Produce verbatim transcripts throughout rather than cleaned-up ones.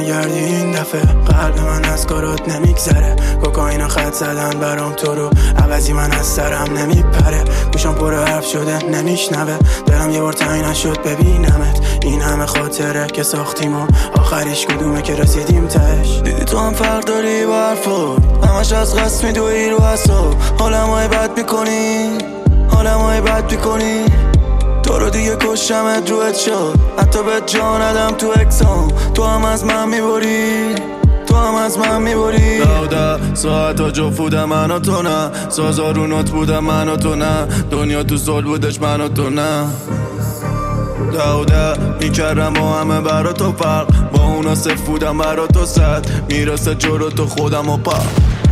نگردی این دفعه. قلب من از کارات نمیگذره، کوکائین خط زدن برام تو رو، عوضی من از سرم نمیپره. گوشم پر حرف شده نمیشنوه، دلم یه بار تنگ نشد ببینمت. این همه خاطره که ساختیم و آخریش کدومه که رسیدیم تهش. دیدی تو هم فرق داری با حرفا، همش از قصد میدوی رو حساب. حالم های بد میکنی، حالم های بد میکنی. تو رو دیگه کشمت روت شد، حتی به جا ندم تو اکسام. تو هم از من میبری، تو هم از من میبری. داوده ساعت ها جو بودم من و تو نه، سازارونات بودم من و تو نه، دنیا تو صلح بودش من و تو نه. داوده میکردم با همه برا تو فرق، با اونا صف بودم برا تو صد، میرسه جلو تو خودم و پا.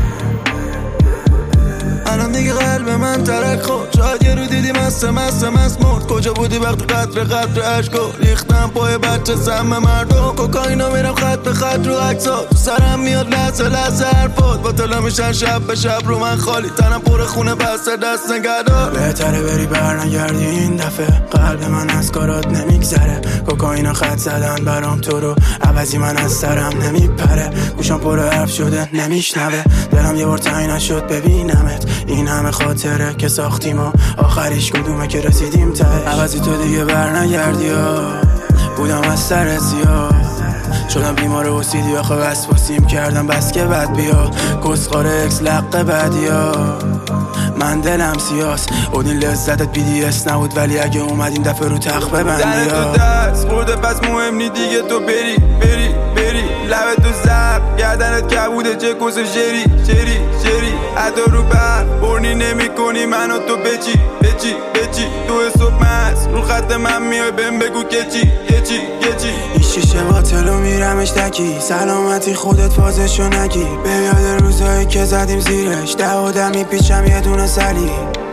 الان دیگه قلب من ترک خود، شاید یه رو دیدی مست مست مست مرد. کجا بودی وقتی قطر قطر عشقو ریختم پای بچه سم مردم. کوکائینا میرم خط به خط رو عکسات، تو سرم میاد لحظه لحظه حرفات. با طلا میشن شب به شب رو من خالی، تنم پر خونه بسته دست نگهدار. بهتره بری برنگردی این دفعه. قلب من از کارات نمیگذره، کوکائین خط زدن برام تو رو، عوضی من از سرم نمیپره. گوشم پر حرف شده نمیشنوه، دلم یه بار تنگ نشد ببینمت. این همه خاطره که ساختیم و آخریش کدومه که رسیدیم تهش. عوضی تو دیگه برنگردی ها، بودم از سر زیاد، شدم بیمار اوسیدی آخه وسواسیم کردم بس که بد بیا. کسخار اکس لقه بدی ها، من دلم سیاس. اون لذتت بی دی اس نبود، ولی اگه اومد این دفعه رو تخت ببندی ها. زنه تو دست برده پس مهم نی دیگه، تو بری بری بری. لبه تو زب گردنت کبوده چه کس شری شری شری. عدا رو بر برنی نمی کنی منو تو بچی بچی بچی. تو صبح مست رو خط من میای بهم بگو که چی که چی که چی. این شیشه باطلو میرمش دکی، سلامتی خودت فازشو نگی. به یاد روزایی که زدیم زیرش، ده و ده میپیچم یه دونه سلی.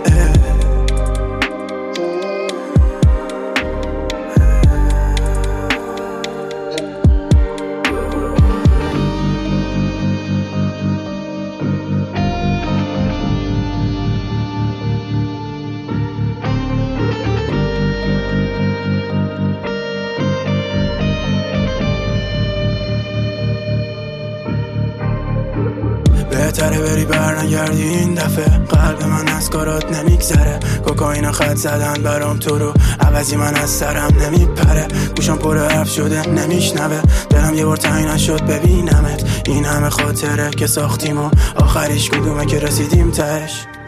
بهتره بری برنگردی این دفعه. قلب من از کارات نمیگذره، کوکائین خط زدن برام تو رو، عوضی من از سرم نمیپره. گوشم پر حرف شده نمیشنوه، دلم یه بار تنگ نشد ببینمت. این همه خاطره که ساختیم و آخریش کدومه که رسیدیم تهش.